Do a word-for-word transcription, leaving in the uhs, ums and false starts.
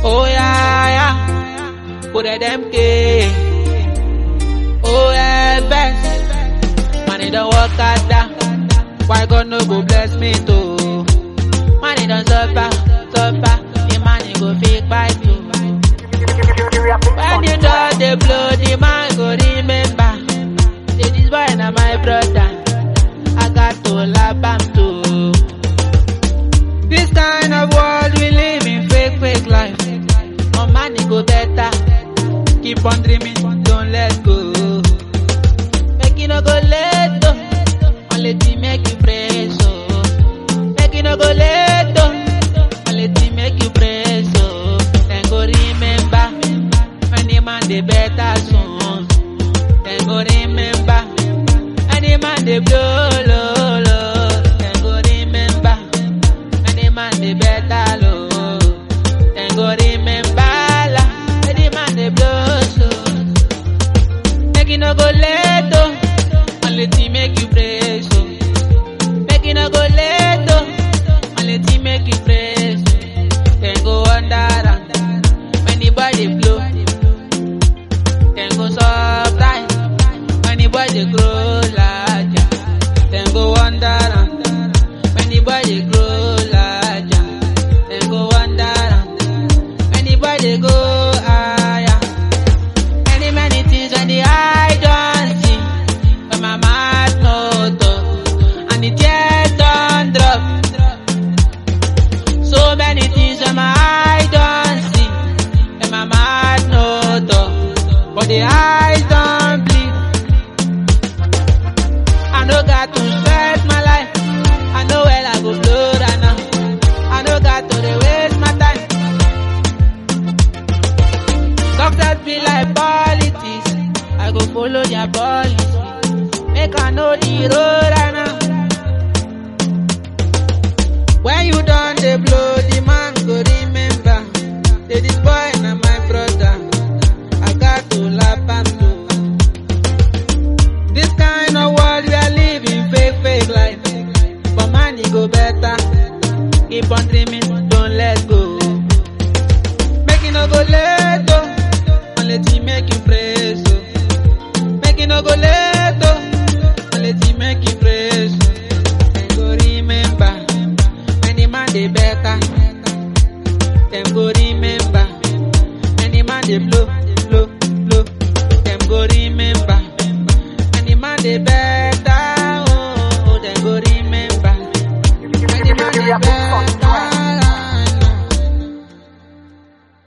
Oh yeah, yeah. Put a them K. Oh yeah, best. Money don't work at that. Why God no go bless me too? Money don't suffer, suffer. The money go fake by you. When you done the blow, the man go remember. Say this boy na my brother. I got to love him too. This kind of world we live in, fake, fake life. My money go better. Keep on dreaming, don't let go. Make you no go let go. Only thing make you pray so. Make you no go let go. Only thing make you pray so. Then go remember, when the man they better soon. Then go remember, when the man they blow low low. Then go remember, when the man they better low. Then go remember, when the man they blow so. Make you no go let go. Only thing make you pray so. Make you no go let go. Only thing make you pray so. Then go under and when the body blow. Then go surprise when the body grow larger. Then go under and when the body grow larger. Then go under and when the body go higher. Many many things when the eye don't see. When my mouth no talk and the tears don't drop. So many things when my eye don't see. When my mouth no talk, but the eyes don't bleed. I know got to stress my life. I know where I go blow right now. I know got to dey waste my time. Success be like politics. I go follow their policy. Make I know the road right now. When you done the blow, the man go remember. Say this boy na my brother. I got to love him too. This kind of world we are living, fake, fake life. But money go better. Keep on dreaming, don't let go. Make you no go let go. Only thing make you pray so. Make you no go let go. Only thing make you pray so. Then go remember, when the man they better. Then go remember.